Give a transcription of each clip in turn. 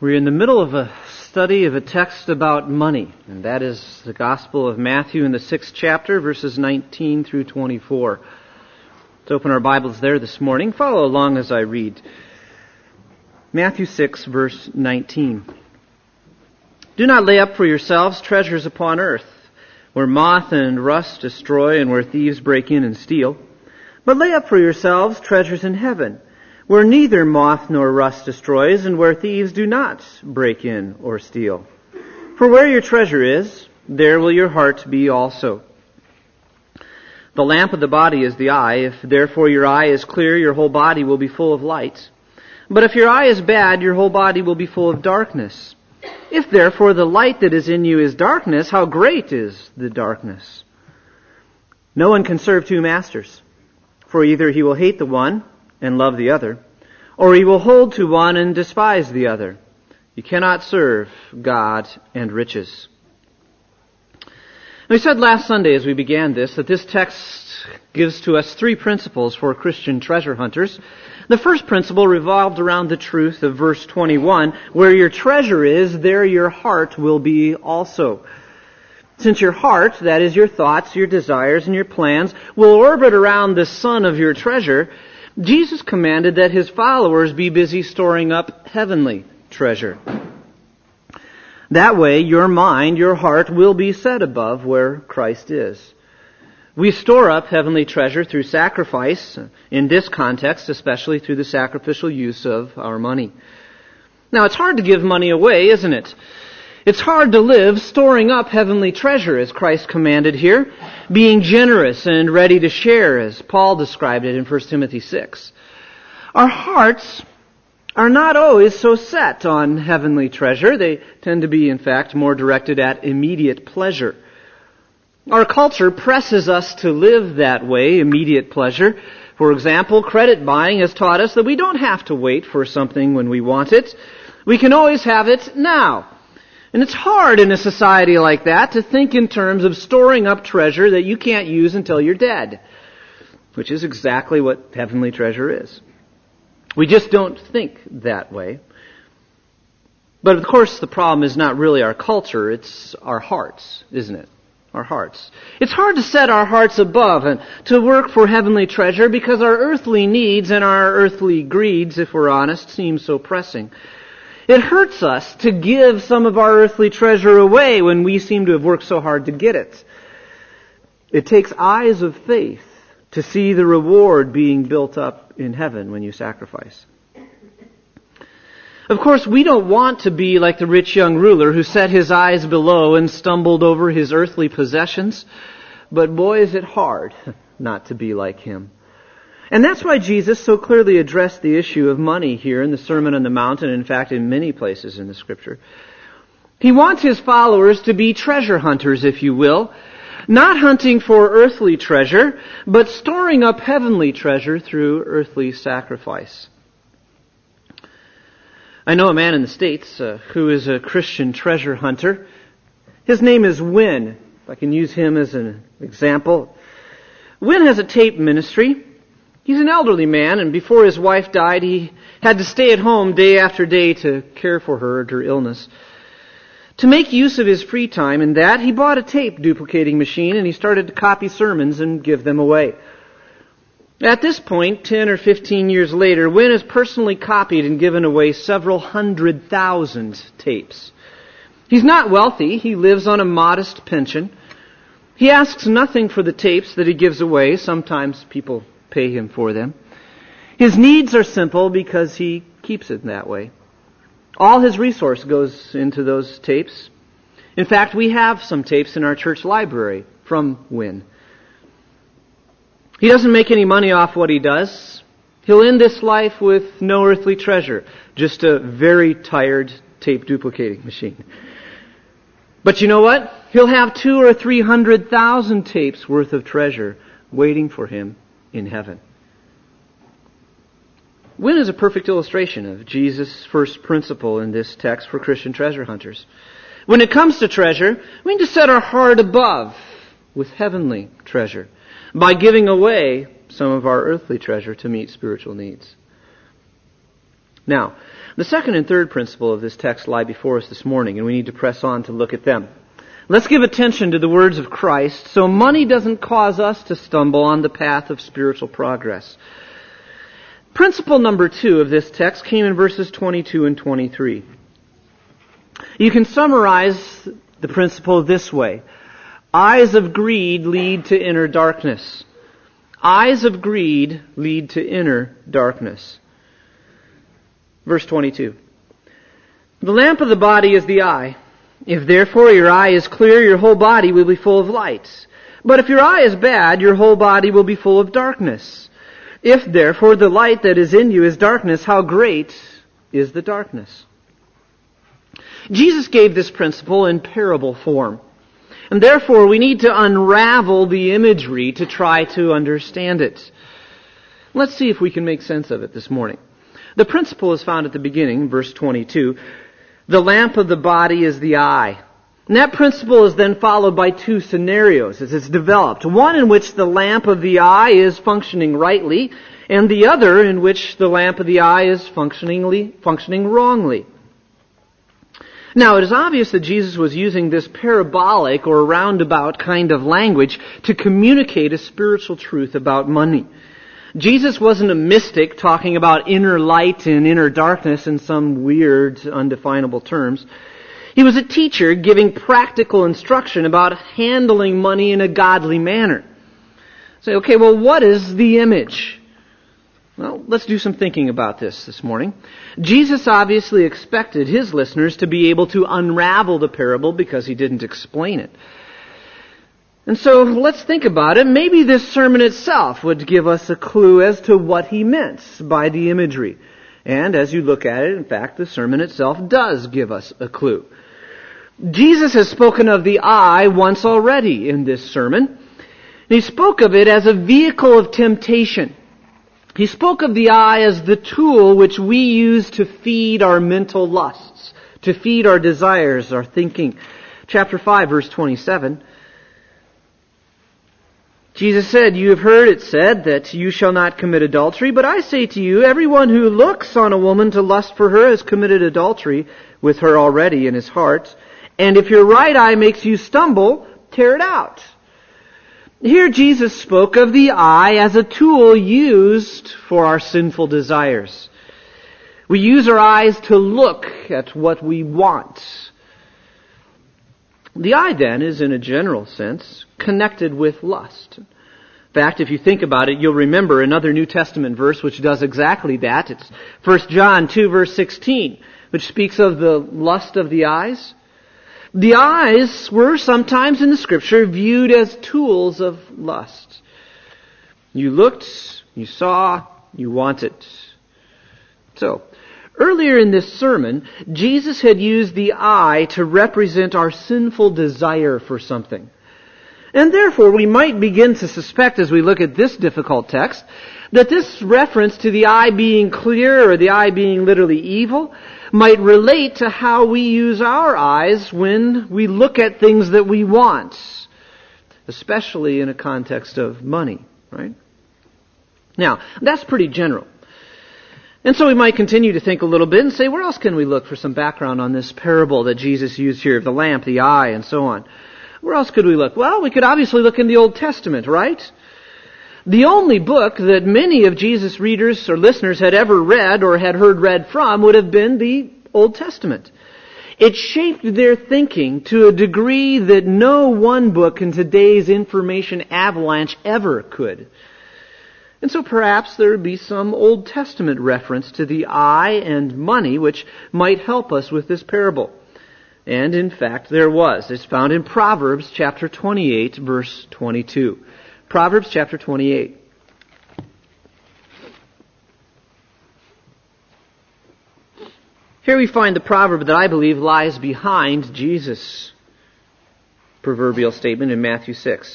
We're in the middle of a study of a text about money, and that is the Gospel of Matthew in the 6th chapter, verses 19 through 24. Let's open our Bibles there this morning. Follow along as I read. Matthew 6, verse 19. Do not lay up for yourselves treasures upon earth, where moth and rust destroy and where thieves break in and steal. But lay up for yourselves treasures in heaven, where neither moth nor rust destroys, and where thieves do not break in or steal. For where your treasure is, there will your heart be also. The lamp of the body is the eye. If therefore your eye is clear, your whole body will be full of light. But if your eye is bad, your whole body will be full of darkness. If therefore the light that is in you is darkness, how great is the darkness? No one can serve two masters, for either he will hate the one and love the other, or he will hold to one and despise the other. You cannot serve God and riches. We said last Sunday as we began this that this text gives to us three principles for Christian treasure hunters. The first principle revolved around the truth of verse 21, where your treasure is, there your heart will be also. Since your heart, that is your thoughts, your desires, and your plans, will orbit around the sun of your treasure, Jesus commanded that his followers be busy storing up heavenly treasure. That way, your mind, your heart, will be set above where Christ is. We store up heavenly treasure through sacrifice, in this context, especially through the sacrificial use of our money. Now, it's hard to give money away, isn't it? It's hard to live storing up heavenly treasure, as Christ commanded here, being generous and ready to share, as Paul described it in 1 Timothy 6. Our hearts are not always so set on heavenly treasure. They tend to be, in fact, more directed at immediate pleasure. Our culture presses us to live that way, immediate pleasure. For example, credit buying has taught us that we don't have to wait for something when we want it. We can always have it now. And it's hard in a society like that to think in terms of storing up treasure that you can't use until you're dead, which is exactly what heavenly treasure is. We just don't think that way. But of course, the problem is not really our culture, it's our hearts, isn't it? Our hearts. It's hard to set our hearts above and to work for heavenly treasure because our earthly needs and our earthly greeds, if we're honest, seem so pressing. It hurts us to give some of our earthly treasure away when we seem to have worked so hard to get it. It takes eyes of faith to see the reward being built up in heaven when you sacrifice. Of course, we don't want to be like the rich young ruler who set his eyes below and stumbled over his earthly possessions. But boy, is it hard not to be like him. And that's why Jesus so clearly addressed the issue of money here in the Sermon on the Mount, and in fact in many places in the Scripture. He wants his followers to be treasure hunters, if you will, not hunting for earthly treasure, but storing up heavenly treasure through earthly sacrifice. I know a man in the States who is a Christian treasure hunter. His name is Wynn, if I can use him as an example. Wynn has a tape ministry. He's an elderly man, and before his wife died, he had to stay at home day after day to care for her at her illness. To make use of his free time in that, he bought a tape duplicating machine, and he started to copy sermons and give them away. At this point, 10 or 15 years later, Wynn has personally copied and given away several 100,000 tapes. He's not wealthy. He lives on a modest pension. He asks nothing for the tapes that he gives away. Sometimes people pay him for them. His needs are simple because he keeps it that way. All his resource goes into those tapes. In fact, we have some tapes in our church library from Wynn. He doesn't make any money off what he does. He'll end this life with no earthly treasure, just a very tired tape duplicating machine. But you know what? He'll have 200,000 or 300,000 tapes worth of treasure waiting for him in heaven. Wynn is a perfect illustration of Jesus' first principle in this text for Christian treasure hunters. When it comes to treasure, we need to set our heart above with heavenly treasure by giving away some of our earthly treasure to meet spiritual needs. Now, the second and third principle of this text lie before us this morning, and we need to press on to look at them. Let's give attention to the words of Christ so money doesn't cause us to stumble on the path of spiritual progress. Principle number 2 of this text came in verses 22 and 23. You can summarize the principle this way. Eyes of greed lead to inner darkness. Eyes of greed lead to inner darkness. Verse 22. The lamp of the body is the eye. If therefore your eye is clear, your whole body will be full of light. But if your eye is bad, your whole body will be full of darkness. If therefore the light that is in you is darkness, how great is the darkness? Jesus gave this principle in parable form. And therefore we need to unravel the imagery to try to understand it. Let's see if we can make sense of it this morning. The principle is found at the beginning, verse 22. The lamp of the body is the eye. And that principle is then followed by 2 scenarios as it's developed. One in which the lamp of the eye is functioning rightly, and the other in which the lamp of the eye is functioning wrongly. Now, it is obvious that Jesus was using this parabolic or roundabout kind of language to communicate a spiritual truth about money. Jesus wasn't a mystic talking about inner light and inner darkness in some weird, undefinable terms. He was a teacher giving practical instruction about handling money in a godly manner. Say, okay, well, what is the image? Well, let's do some thinking about this morning. Jesus obviously expected his listeners to be able to unravel the parable because he didn't explain it. And so let's think about it. Maybe this sermon itself would give us a clue as to what he meant by the imagery. And as you look at it, in fact, the sermon itself does give us a clue. Jesus has spoken of the eye once already in this sermon. He spoke of it as a vehicle of temptation. He spoke of the eye as the tool which we use to feed our mental lusts, to feed our desires, our thinking. Chapter 5, verse 27. Jesus said, "You have heard it said that you shall not commit adultery, but I say to you, everyone who looks on a woman to lust for her has committed adultery with her already in his heart. And if your right eye makes you stumble, tear it out." Here Jesus spoke of the eye as a tool used for our sinful desires. We use our eyes to look at what we want. The eye, then, is in a general sense connected with lust. In fact, if you think about it, you'll remember another New Testament verse which does exactly that. It's 1 John 2, verse 16, which speaks of the lust of the eyes. The eyes were sometimes in the Scripture viewed as tools of lust. You looked, you saw, you wanted. So, earlier in this sermon, Jesus had used the eye to represent our sinful desire for something. And therefore, we might begin to suspect as we look at this difficult text that this reference to the eye being clear or the eye being literally evil might relate to how we use our eyes when we look at things that we want, especially in a context of money, right? Now, that's pretty general. And so we might continue to think a little bit and say, where else can we look for some background on this parable that Jesus used here, the lamp, the eye, and so on? Where else could we look? Well, we could obviously look in the Old Testament, right? The only book that many of Jesus' readers or listeners had ever read or had heard read from would have been the Old Testament. It shaped their thinking to a degree that no one book in today's information avalanche ever could. And so perhaps there would be some Old Testament reference to the eye and money which might help us with this parable. And in fact, there was. It's found in Proverbs chapter 28, verse 22. Proverbs chapter 28. Here we find the proverb that I believe lies behind Jesus' proverbial statement in Matthew 6.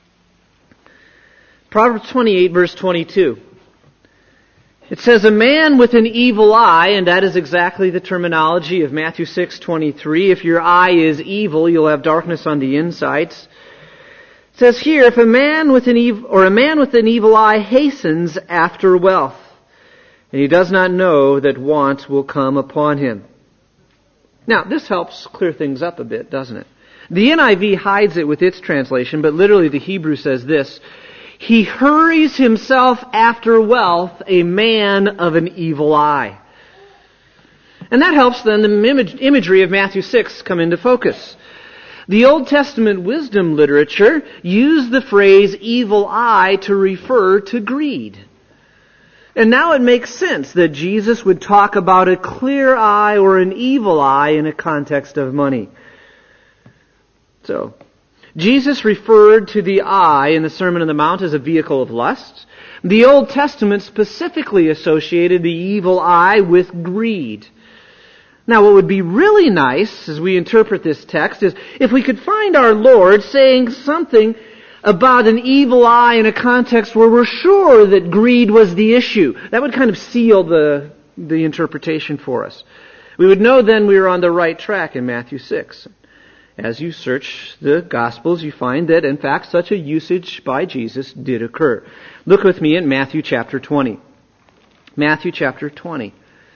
Proverbs 28, verse 22. It says, "A man with an evil eye," and that is exactly the terminology of Matthew 6:23. If your eye is evil, you'll have darkness on the insides. It says here, if a man with an evil eye hastens after wealth, and he does not know that want will come upon him. Now, this helps clear things up a bit, doesn't it? The NIV hides it with its translation, but literally the Hebrew says this: he hurries himself after wealth, a man of an evil eye. And that helps then the imagery of Matthew 6 come into focus. The Old Testament wisdom literature used the phrase evil eye to refer to greed. And now it makes sense that Jesus would talk about a clear eye or an evil eye in a context of money. So, Jesus referred to the eye in the Sermon on the Mount as a vehicle of lust. The Old Testament specifically associated the evil eye with greed. Now, what would be really nice as we interpret this text is if we could find our Lord saying something about an evil eye in a context where we're sure that greed was the issue. That would kind of seal the interpretation for us. We would know then we were on the right track in Matthew 6. As you search the Gospels, you find that, in fact, such a usage by Jesus did occur. Look with me in Matthew chapter 20. Matthew chapter 20.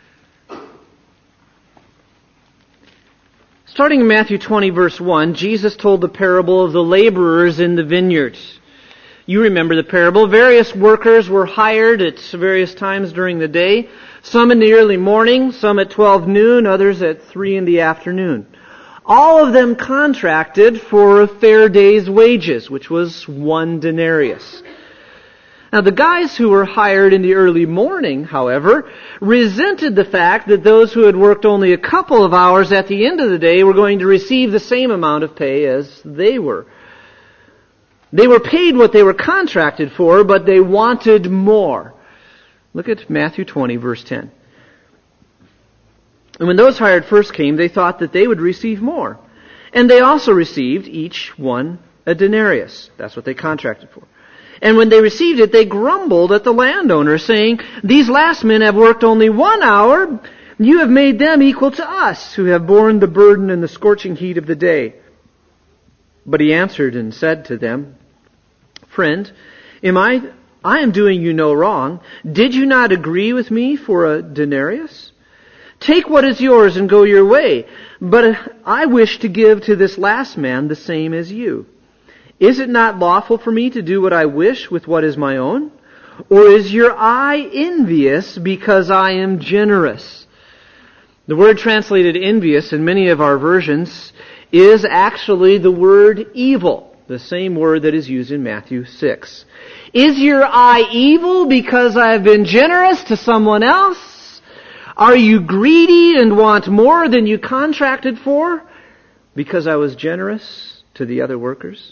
Starting in Matthew 20, verse 1, Jesus told the parable of the laborers in the vineyard. You remember the parable. Various workers were hired at various times during the day. Some in the early morning, some at 12 noon, others at 3 in the afternoon. All of them contracted for a fair day's wages, which was 1 denarius. Now, the guys who were hired in the early morning, however, resented the fact that those who had worked only a couple of hours at the end of the day were going to receive the same amount of pay as they were. They were paid what they were contracted for, but they wanted more. Look at Matthew 20, verse 10. And when those hired first came, they thought that they would receive more. And they also received, each one, a denarius. That's what they contracted for. And when they received it, they grumbled at the landowner, saying, "These last men have worked only 1 hour. You have made them equal to us, who have borne the burden and the scorching heat of the day." But he answered and said to them, "Friend, I am doing you no wrong. Did you not agree with me for a denarius? Take what is yours and go your way. But I wish to give to this last man the same as you. Is it not lawful for me to do what I wish with what is my own? Or is your eye envious because I am generous?" The word translated envious in many of our versions is actually the word evil, the same word that is used in Matthew 6. Is your eye evil because I have been generous to someone else? Are you greedy and want more than you contracted for because I was generous to the other workers?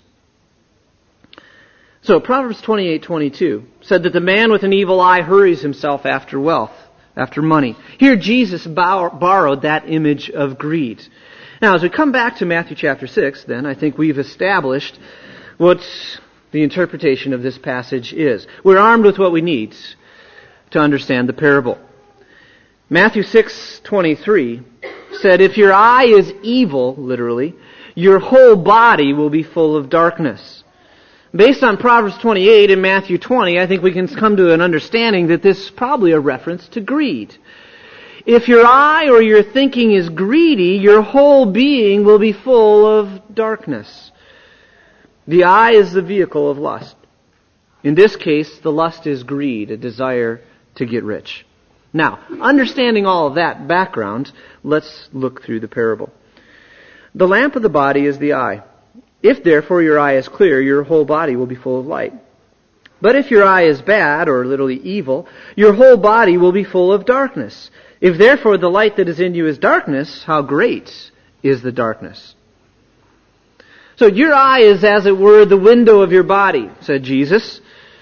So Proverbs 28:22 said that the man with an evil eye hurries himself after wealth, after money. Here Jesus borrowed that image of greed. Now as we come back to Matthew chapter 6, then I think we've established what the interpretation of this passage is. We're armed with what we need to understand the parable. Matthew 6:23 said, "If your eye is evil," literally, "your whole body will be full of darkness." Based on Proverbs 28 and Matthew 20, I think we can come to an understanding that this is probably a reference to greed. If your eye or your thinking is greedy, your whole being will be full of darkness. The eye is the vehicle of lust. In this case, the lust is greed, a desire to get rich. Now, understanding all of that background, let's look through the parable. The lamp of the body is the eye. If therefore your eye is clear, your whole body will be full of light. But if your eye is bad, or literally evil, your whole body will be full of darkness. If therefore the light that is in you is darkness, how great is the darkness? So your eye is, as it were, the window of your body, said Jesus.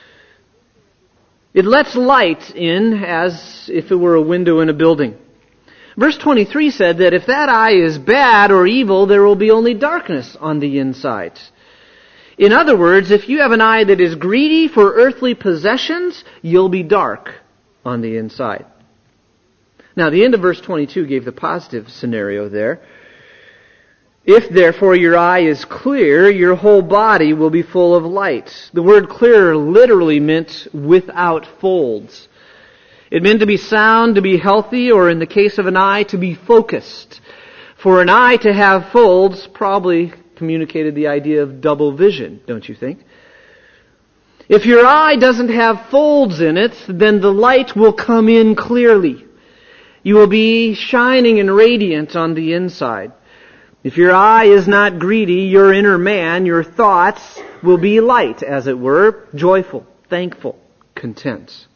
It lets light in as if it were a window in a building. Verse 23 said that if that eye is bad or evil, there will be only darkness on the inside. In other words, if you have an eye that is greedy for earthly possessions, you'll be dark on the inside. Now, the end of verse 22 gave the positive scenario there. If therefore your eye is clear, your whole body will be full of light. The word clear literally meant without folds. It meant to be sound, to be healthy, or in the case of an eye, to be focused. For an eye to have folds probably communicated the idea of double vision, don't you think? If your eye doesn't have folds in it, then the light will come in clearly. You will be shining and radiant on the inside. If your eye is not greedy, your inner man, your thoughts will be light, as it were, joyful, thankful, content.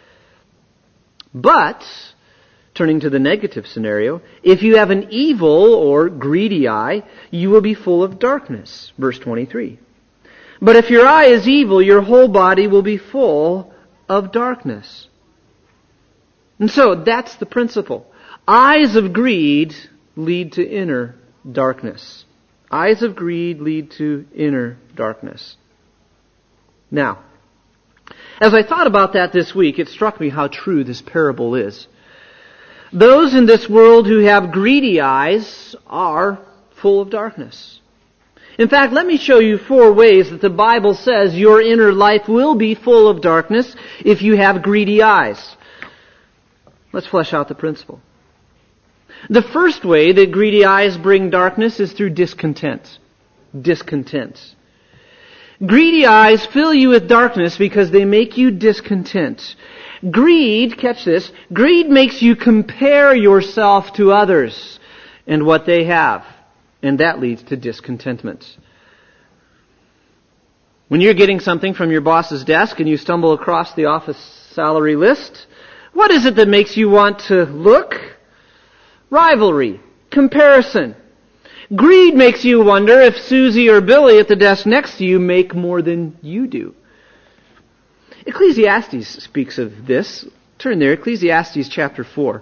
But, turning to the negative scenario, if you have an evil or greedy eye, you will be full of darkness. Verse 23. But if your eye is evil, your whole body will be full of darkness. And so, that's the principle. Eyes of greed lead to inner darkness. Eyes of greed lead to inner darkness. Now, as I thought about that this week, it struck me how true this parable is. Those in this world who have greedy eyes are full of darkness. In fact, let me show you 4 ways that the Bible says your inner life will be full of darkness if you have greedy eyes. Let's flesh out the principle. The first way that greedy eyes bring darkness is through discontent. Discontent. Greedy eyes fill you with darkness because they make you discontent. Greed, catch this, greed makes you compare yourself to others and what they have. And that leads to discontentment. When you're getting something from your boss's desk and you stumble across the office salary list, what is it that makes you want to look? Rivalry, comparison. Greed makes you wonder if Susie or Billy at the desk next to you make more than you do. Ecclesiastes speaks of this. Turn there, Ecclesiastes chapter 4.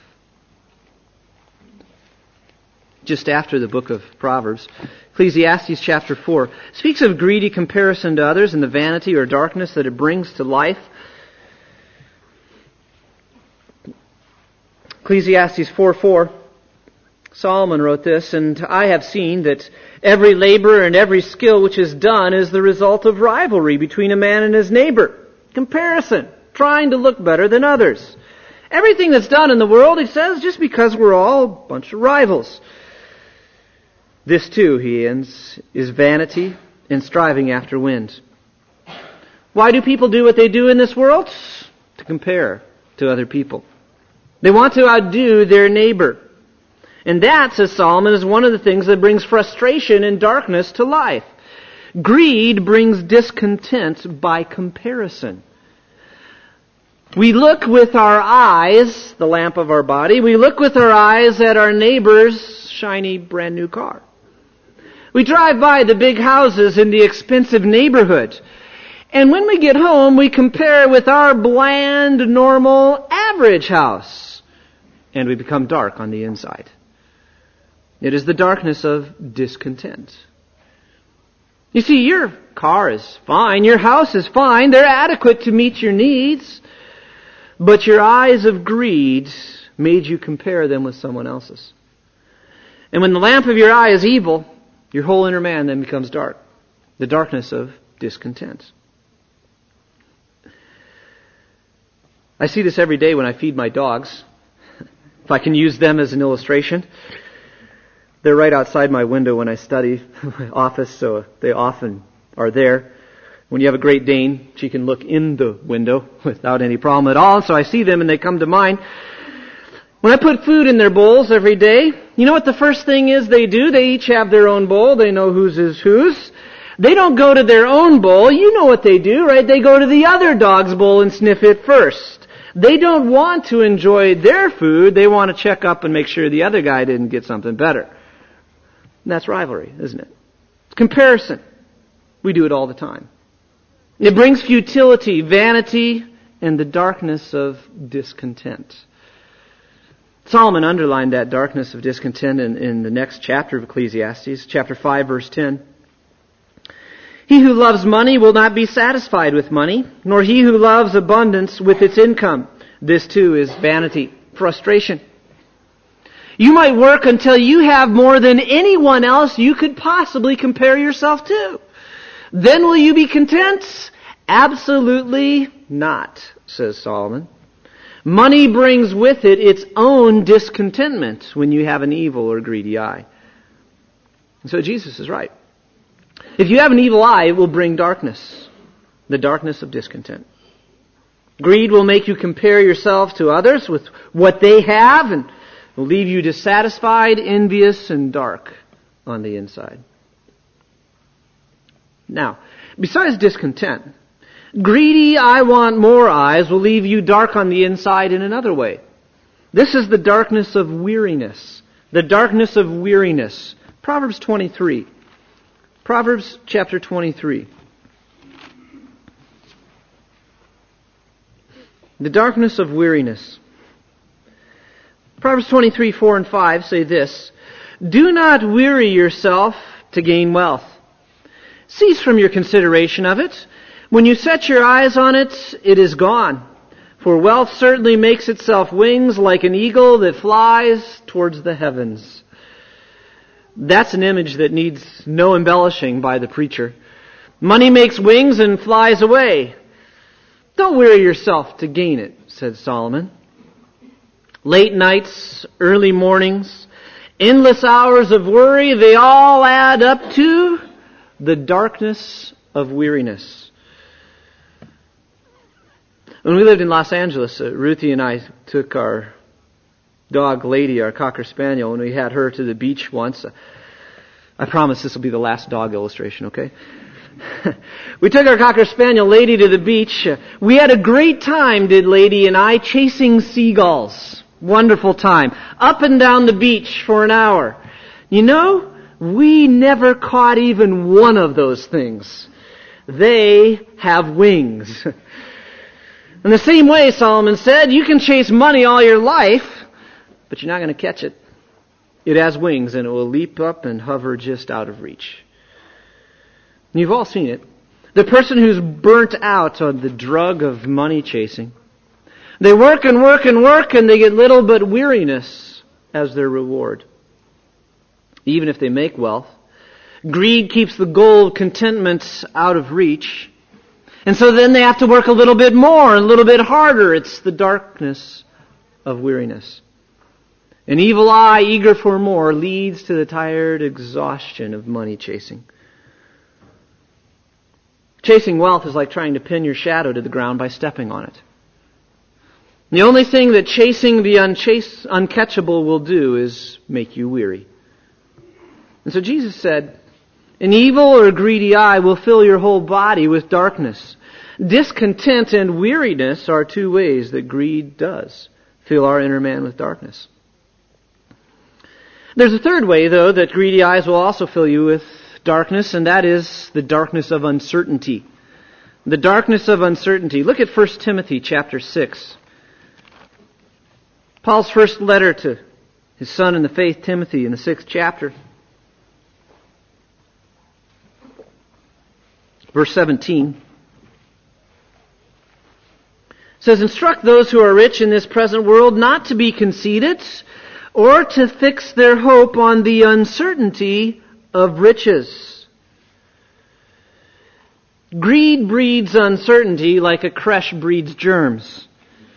Just after the book of Proverbs. Ecclesiastes chapter 4 speaks of greedy comparison to others and the vanity or darkness that it brings to life. Ecclesiastes 4:4, Solomon wrote this, "And I have seen that every labor and every skill which is done is the result of rivalry between a man and his neighbor." Comparison, trying to look better than others. Everything that's done in the world, he says, just because we're all a bunch of rivals. This too, he ends, is vanity and striving after wind. Why do people do what they do in this world? To compare to other people. They want to outdo their neighbor. And that, says Solomon, is one of the things that brings frustration and darkness to life. Greed brings discontent by comparison. We look with our eyes, the lamp of our body, we look with our eyes at our neighbor's shiny brand new car. We drive by the big houses in the expensive neighborhood. And when we get home, we compare with our bland, normal, average house. And we become dark on the inside. It is the darkness of discontent. You see, your car is fine, your house is fine, they're adequate to meet your needs. But your eyes of greed made you compare them with someone else's. And when the lamp of your eye is evil, your whole inner man then becomes dark. The darkness of discontent. I see this every day when I feed my dogs. If I can use them as an illustration. They're right outside my window when I study my office, so they often are there. When you have a Great Dane, she can look in the window without any problem at all, so I see them and they come to mind. When I put food in their bowls every day, you know what the first thing is they do? They each have their own bowl. They know whose is whose. They don't go to their own bowl. You know what they do, right? They go to the other dog's bowl and sniff it first. They don't want to enjoy their food. They want to check up and make sure the other guy didn't get something better. And that's rivalry, isn't it? It's comparison. We do it all the time. It brings futility, vanity, and the darkness of discontent. Solomon underlined that darkness of discontent in the next chapter of Ecclesiastes, chapter 5, verse 10. He who loves money will not be satisfied with money, nor he who loves abundance with its income. This too is vanity, frustration. You might work until you have more than anyone else you could possibly compare yourself to. Then will you be content? Absolutely not, says Solomon. Money brings with it its own discontentment when you have an evil or greedy eye. And so Jesus is right. If you have an evil eye, it will bring darkness, the darkness of discontent. Greed will make you compare yourself to others with what they have and will leave you dissatisfied, envious, and dark on the inside. Now, besides discontent, greedy, I want more eyes will leave you dark on the inside in another way. This is the darkness of weariness. The darkness of weariness. Proverbs 23. Proverbs chapter 23. The darkness of weariness. Proverbs 23, 4 and 5 say this, "Do not weary yourself to gain wealth. Cease from your consideration of it. When you set your eyes on it, it is gone. For wealth certainly makes itself wings like an eagle that flies towards the heavens." That's an image that needs no embellishing by the preacher. Money makes wings and flies away. Don't weary yourself to gain it, said Solomon. Late nights, early mornings, endless hours of worry, they all add up to the darkness of weariness. When we lived in Los Angeles, Ruthie and I took our dog Lady, our Cocker Spaniel, and we had her to the beach once. I promise this will be the last dog illustration, okay? We took our Cocker Spaniel Lady to the beach. We had a great time, did Lady and I, chasing seagulls. Wonderful time. Up and down the beach for an hour. You know, we never caught even one of those things. They have wings. In the same way, Solomon said, you can chase money all your life, but you're not going to catch it. It has wings and it will leap up and hover just out of reach. And you've all seen it. The person who's burnt out on the drug of money chasing. They work and work and work and they get little but weariness as their reward. Even if they make wealth. Greed keeps the goal of contentment out of reach. And so then they have to work a little bit more, a little bit harder. It's the darkness of weariness. An evil eye, eager for more, leads to the tired exhaustion of money chasing. Chasing wealth is like trying to pin your shadow to the ground by stepping on it. The only thing that chasing the uncatchable will do is make you weary. And so Jesus said, an evil or greedy eye will fill your whole body with darkness. Discontent and weariness are two ways that greed does fill our inner man with darkness. There's a third way, though, that greedy eyes will also fill you with darkness, and that is the darkness of uncertainty. The darkness of uncertainty. Look at 1 Timothy chapter 6. Paul's first letter to his son in the faith, Timothy, in the 6th chapter. Verse 17 says, instruct those who are rich in this present world not to be conceited or to fix their hope on the uncertainty of riches. Greed breeds uncertainty like a creche breeds germs.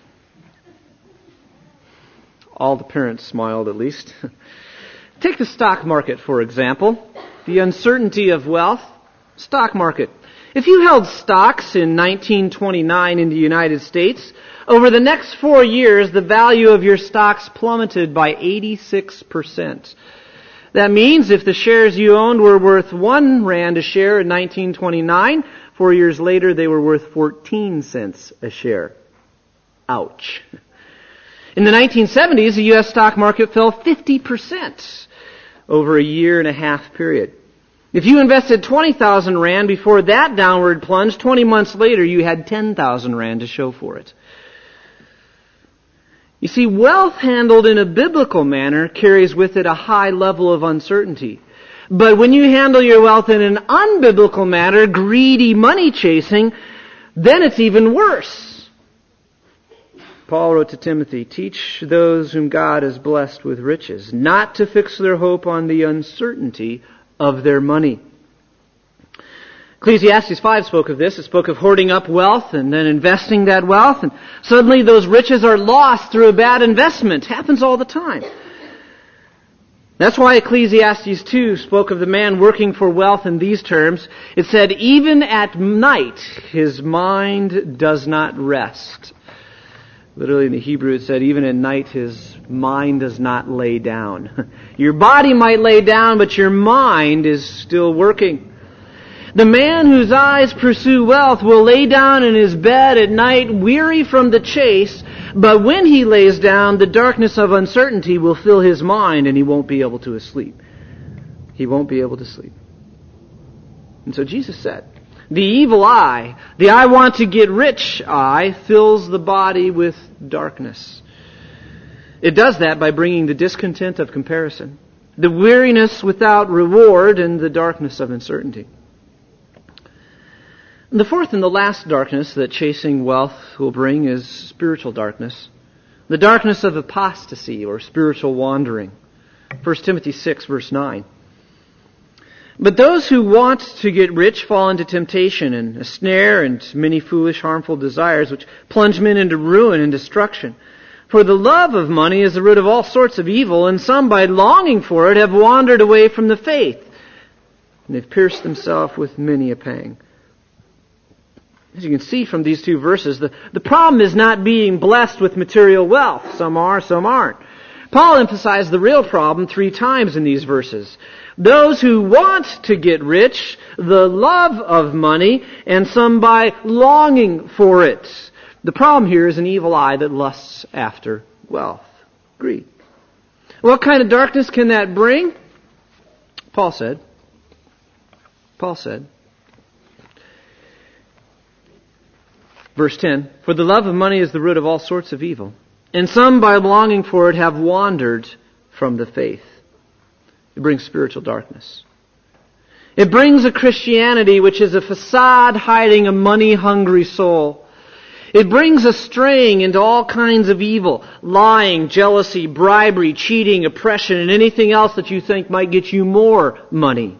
All the parents smiled at least. Take the stock market, for example. The uncertainty of wealth. Stock market. If you held stocks in 1929 in the United States, over the next 4 years, the value of your stocks plummeted by 86%. That means if the shares you owned were worth 1 rand a share in 1929, 4 years later they were worth 14 cents a share. Ouch. In the 1970s, the U.S. stock market fell 50% over a 1.5 year period. If you invested 20,000 rand before that downward plunge, 20 months later you had 10,000 rand to show for it. You see, wealth handled in a biblical manner carries with it a high level of uncertainty. But when you handle your wealth in an unbiblical manner, greedy money chasing, then it's even worse. Paul wrote to Timothy, teach those whom God has blessed with riches, not to fix their hope on the uncertainty of their money. Ecclesiastes 5 spoke of this. It spoke of hoarding up wealth and then investing that wealth, and suddenly those riches are lost through a bad investment. It happens all the time. That's why Ecclesiastes 2 spoke of the man working for wealth in these terms. It said, even at night his mind does not rest. Literally in the Hebrew it said, even at night his mind does not lay down. Your body might lay down, but your mind is still working. The man whose eyes pursue wealth will lay down in his bed at night, weary from the chase, but when he lays down, the darkness of uncertainty will fill his mind and he won't be able to sleep. He won't be able to sleep. And so Jesus said, the evil eye, the I want to get rich eye, fills the body with darkness. It does that by bringing the discontent of comparison, the weariness without reward, and the darkness of uncertainty. And the fourth and the last darkness that chasing wealth will bring is spiritual darkness. The darkness of apostasy or spiritual wandering. 1 Timothy 6 verse 9. But those who want to get rich fall into temptation and a snare and many foolish, harmful desires which plunge men into ruin and destruction. For the love of money is the root of all sorts of evil, and some by longing for it have wandered away from the faith. And they've pierced themselves with many a pang. As you can see from these two verses, the problem is not being blessed with material wealth. Some are, some aren't. Paul emphasized the real problem 3 times in these verses. Those who want to get rich, the love of money, and some by longing for it. The problem here is an evil eye that lusts after wealth. Greed. What kind of darkness can that bring? Paul said, verse 10, for the love of money is the root of all sorts of evil, and some by longing for it have wandered from the faith. It brings spiritual darkness. It brings a Christianity which is a facade hiding a money-hungry soul. It brings us straying into all kinds of evil, lying, jealousy, bribery, cheating, oppression, and anything else that you think might get you more money.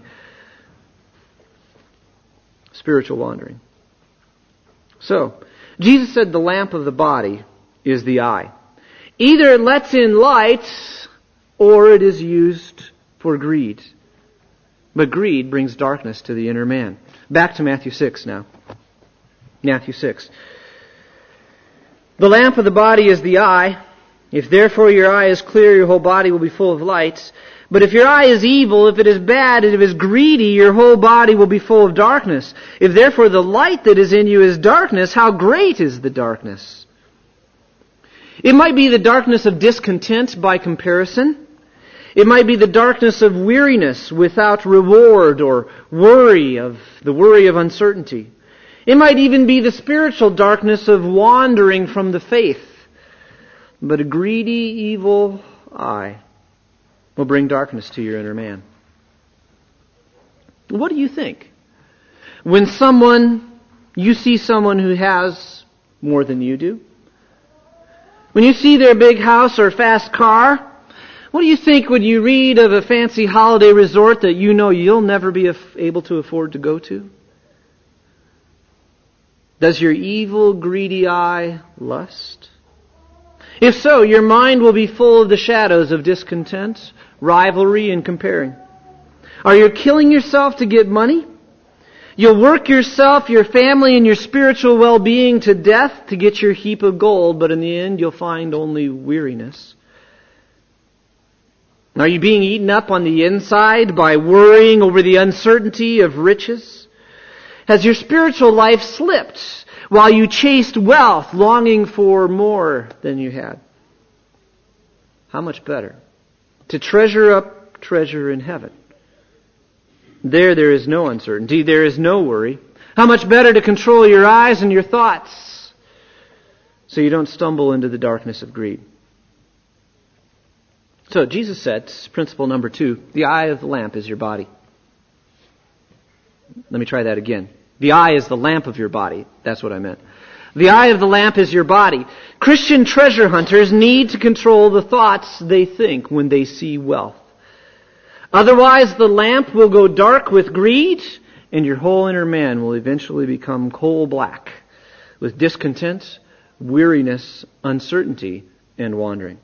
Spiritual wandering. So, Jesus said the lamp of the body is the eye. Either it lets in light, or it is used for greed. But greed brings darkness to the inner man. Back to Matthew 6 now. Matthew 6. The lamp of the body is the eye. If therefore your eye is clear, your whole body will be full of light. But if your eye is evil, if it is bad, and if it is greedy, your whole body will be full of darkness. If therefore the light that is in you is darkness, how great is the darkness? It might be the darkness of discontent by comparison. It might be the darkness of weariness without reward, or worry of uncertainty. It might even be the spiritual darkness of wandering from the faith. But a greedy, evil eye will bring darkness to your inner man. What do you think? When you see someone who has more than you do? When you see their big house or fast car? What do you think when you read of a fancy holiday resort that you know you'll never be able to afford to go to? Does your evil, greedy eye lust? If so, your mind will be full of the shadows of discontent, rivalry, and comparing. Are you killing yourself to get money? You'll work yourself, your family, and your spiritual well-being to death to get your heap of gold, but in the end you'll find only weariness. Are you being eaten up on the inside by worrying over the uncertainty of riches? Has your spiritual life slipped while you chased wealth, longing for more than you had? How much better to treasure up treasure in heaven. There is no uncertainty. There is no worry. How much better to control your eyes and your thoughts so you don't stumble into the darkness of greed. So Jesus said, principle number 2, the eye of the lamp is your body. Let me try that again. The eye is the lamp of your body. That's what I meant. The eye of the lamp is your body. Christian treasure hunters need to control the thoughts they think when they see wealth. Otherwise, the lamp will go dark with greed, and your whole inner man will eventually become coal black with discontent, weariness, uncertainty, and wandering.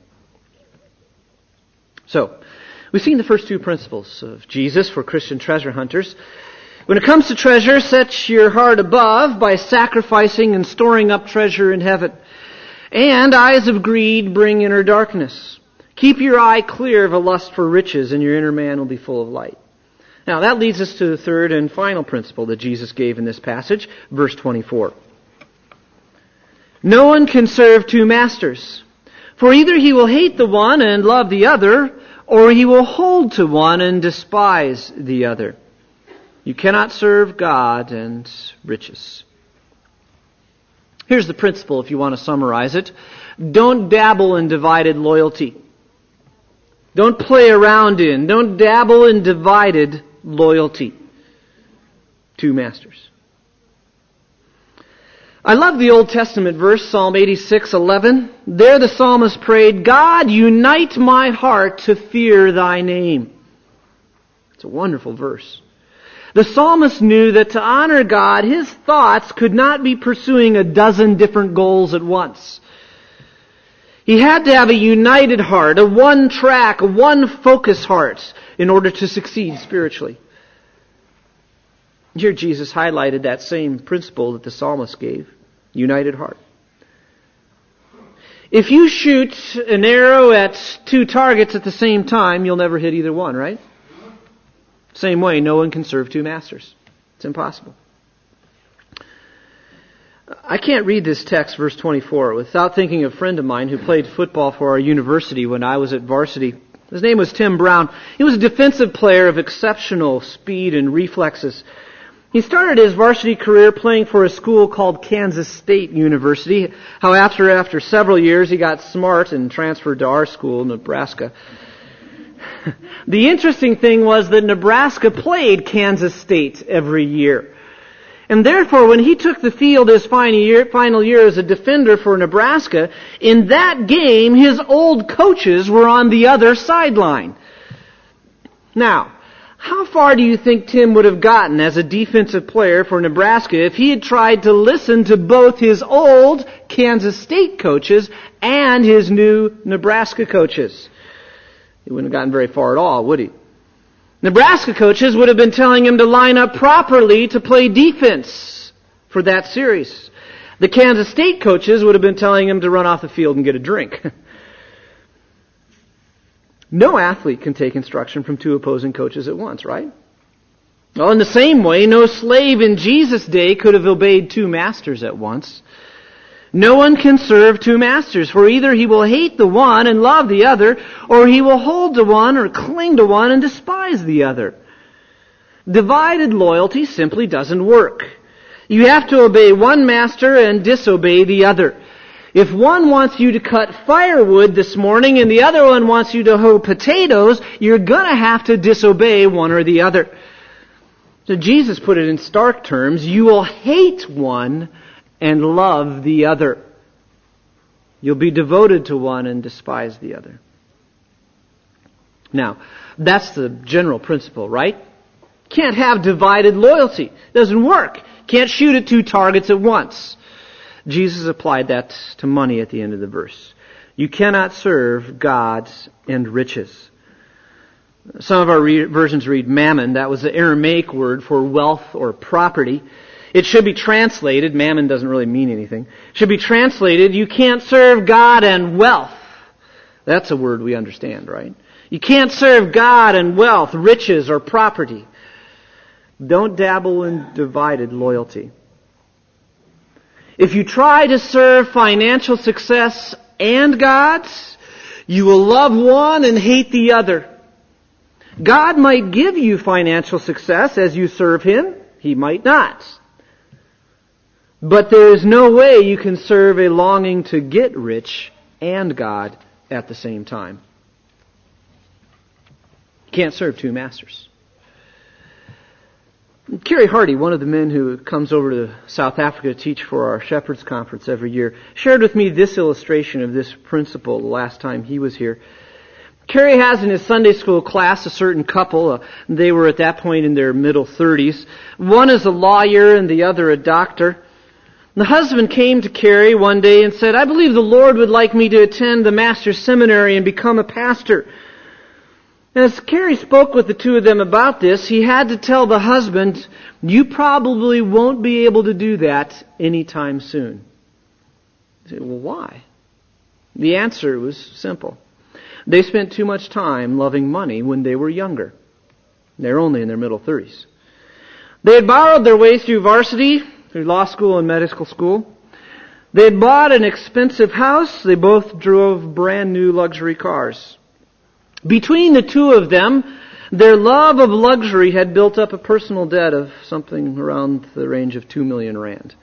So, we've seen the first two principles of Jesus for Christian treasure hunters. When it comes to treasure, set your heart above by sacrificing and storing up treasure in heaven. And eyes of greed bring inner darkness. Keep your eye clear of a lust for riches, and your inner man will be full of light. Now, that leads us to the third and final principle that Jesus gave in this passage, verse 24. No one can serve two masters, for either he will hate the one and love the other, or he will hold to one and despise the other. You cannot serve God and riches. Here's the principle if you want to summarize it. Don't dabble in divided loyalty. Don't play around in, don't dabble in divided loyalty. Two masters. I love the Old Testament verse, Psalm 86:11. There the psalmist prayed, God, unite my heart to fear thy name. It's a wonderful verse. The psalmist knew that to honor God, his thoughts could not be pursuing a dozen different goals at once. He had to have a united heart, a one track, a one focus heart in order to succeed spiritually. Here Jesus highlighted that same principle that the psalmist gave, united heart. If you shoot an arrow at two targets at the same time, you'll never hit either one, right? Same way, no one can serve two masters. It's impossible. I can't read this text, verse 24, without thinking of a friend of mine who played football for our university when I was at varsity. His name was Tim Brown. He was a defensive player of exceptional speed and reflexes. He started his varsity career playing for a school called Kansas State University. How after several years he got smart and transferred to our school, Nebraska. The interesting thing was that Nebraska played Kansas State every year. And therefore, when he took the field his final year as a defender for Nebraska, in that game, his old coaches were on the other sideline. Now, how far do you think Tim would have gotten as a defensive player for Nebraska if he had tried to listen to both his old Kansas State coaches and his new Nebraska coaches? He wouldn't have gotten very far at all, would he? Nebraska coaches would have been telling him to line up properly to play defense for that series. The Kansas State coaches would have been telling him to run off the field and get a drink. No athlete can take instruction from two opposing coaches at once, right? Well, in the same way, no slave in Jesus' day could have obeyed two masters at once. No one can serve two masters, for either he will hate the one and love the other, or he will hold to one or cling to one and despise the other. Divided loyalty simply doesn't work. You have to obey one master and disobey the other. If one wants you to cut firewood this morning and the other one wants you to hoe potatoes, you're going to have to disobey one or the other. So Jesus put it in stark terms, you will hate one and love the other. You'll be devoted to one and despise the other. Now, that's the general principle, right? Can't have divided loyalty. Doesn't work. Can't shoot at two targets at once. Jesus applied that to money at the end of the verse. You cannot serve God and riches. Some of our versions read mammon. That was the Aramaic word for wealth or property. It should be translated, mammon doesn't really mean anything, should be translated, you can't serve God and wealth. That's a word we understand, right? You can't serve God and wealth, riches, or property. Don't dabble in divided loyalty. If you try to serve financial success and God's, you will love one and hate the other. God might give you financial success as you serve Him. He might not. But there is no way you can serve a longing to get rich and God at the same time. You can't serve two masters. Kerry Hardy, one of the men who comes over to South Africa to teach for our Shepherds Conference every year, shared with me this illustration of this principle the last time he was here. Kerry has in his Sunday school class a certain couple. They were at that point in their middle 30s. One is a lawyer and the other a doctor. The husband came to Kerry one day and said, "I believe the Lord would like me to attend the Master's Seminary and become a pastor." As Kerry spoke with the two of them about this, he had to tell the husband, "You probably won't be able to do that anytime soon." He said, "Well, why?" The answer was simple. They spent too much time loving money when they were younger. They're only in their middle 30s. They had borrowed their way through varsity, through law school and medical school. They had bought an expensive house. They both drove brand new luxury cars. Between the two of them, their love of luxury had built up a personal debt of something around the range of 2 million rand.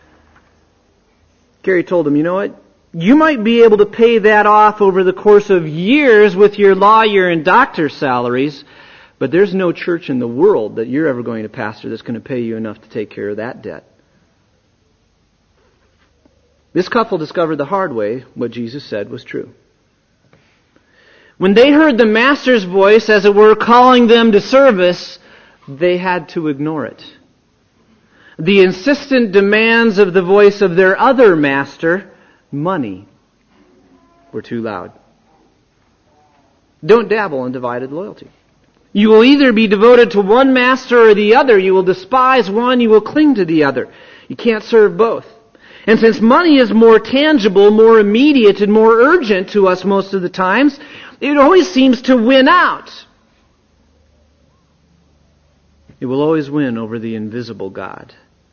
Gary told him, "You know what? You might be able to pay that off over the course of years with your lawyer and doctor salaries, but there's no church in the world that you're ever going to pastor that's going to pay you enough to take care of that debt." This couple discovered the hard way what Jesus said was true. When they heard the Master's voice, as it were, calling them to service, they had to ignore it. The insistent demands of the voice of their other master, money, were too loud. Don't dabble in divided loyalty. You will either be devoted to one master or the other. You will despise one, you will cling to the other. You can't serve both. And since money is more tangible, more immediate, and more urgent to us most of the times, it always seems to win out. It will always win over the invisible God.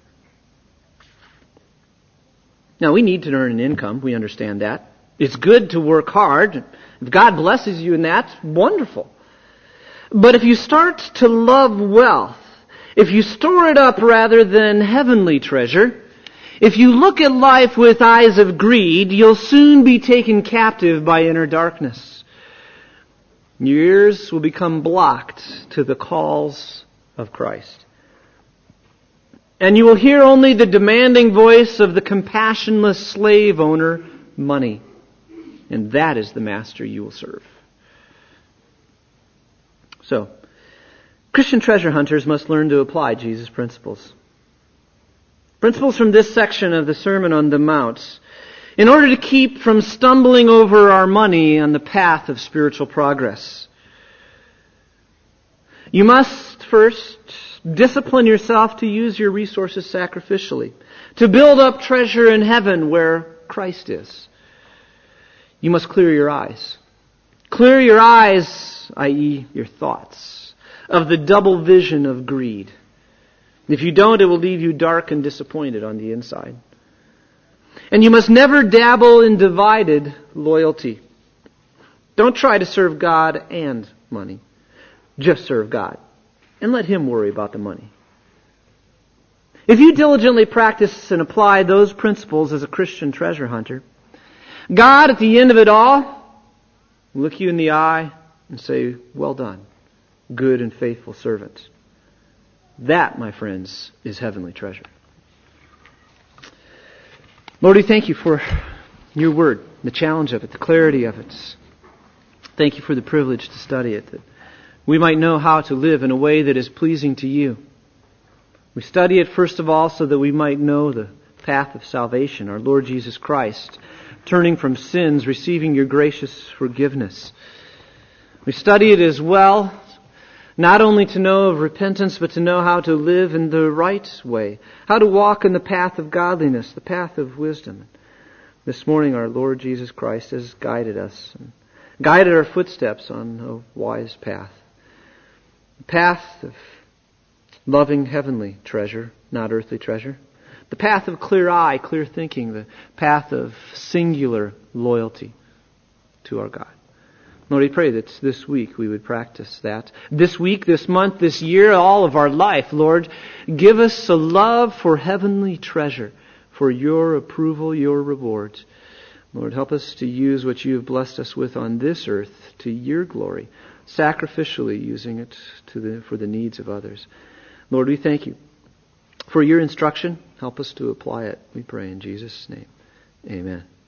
Now, we need to earn an income. We understand that. It's good to work hard. If God blesses you in that, wonderful. But if you start to love wealth, if you store it up rather than heavenly treasure, if you look at life with eyes of greed, you'll soon be taken captive by inner darkness. Your ears will become blocked to the calls of Christ. And you will hear only the demanding voice of the compassionless slave owner, money. And that is the master you will serve. So, Christian treasure hunters must learn to apply Jesus' principles. Principles from this section of the Sermon on the Mount, in order to keep from stumbling over our money on the path of spiritual progress. You must first discipline yourself to use your resources sacrificially, to build up treasure in heaven where Christ is. You must clear your eyes. Clear your eyes, i.e., your thoughts, of the double vision of greed. If you don't, it will leave you dark and disappointed on the inside. And you must never dabble in divided loyalty. Don't try to serve God and money. Just serve God. And let Him worry about the money. If you diligently practice and apply those principles as a Christian treasure hunter, God, at the end of it all, will look you in the eye and say, "Well done, good and faithful servant." That, my friends, is heavenly treasure. Lord, we thank you for your word, the challenge of it, the clarity of it. Thank you for the privilege to study it, that we might know how to live in a way that is pleasing to you. We study it, first of all, so that we might know the path of salvation, our Lord Jesus Christ, turning from sins, receiving your gracious forgiveness. We study it as well, not only to know of repentance, but to know how to live in the right way, how to walk in the path of godliness, the path of wisdom. This morning, our Lord Jesus Christ has guided us, and guided our footsteps on a wise path. The path of loving heavenly treasure, not earthly treasure. The path of clear eye, clear thinking. The path of singular loyalty to our God. Lord, we pray that this week we would practice that. This week, this month, this year, all of our life, Lord, give us a love for heavenly treasure, for your approval, your reward. Lord, help us to use what you have blessed us with on this earth to your glory, sacrificially using it for the needs of others. Lord, we thank you for your instruction. Help us to apply it, we pray in Jesus' name. Amen.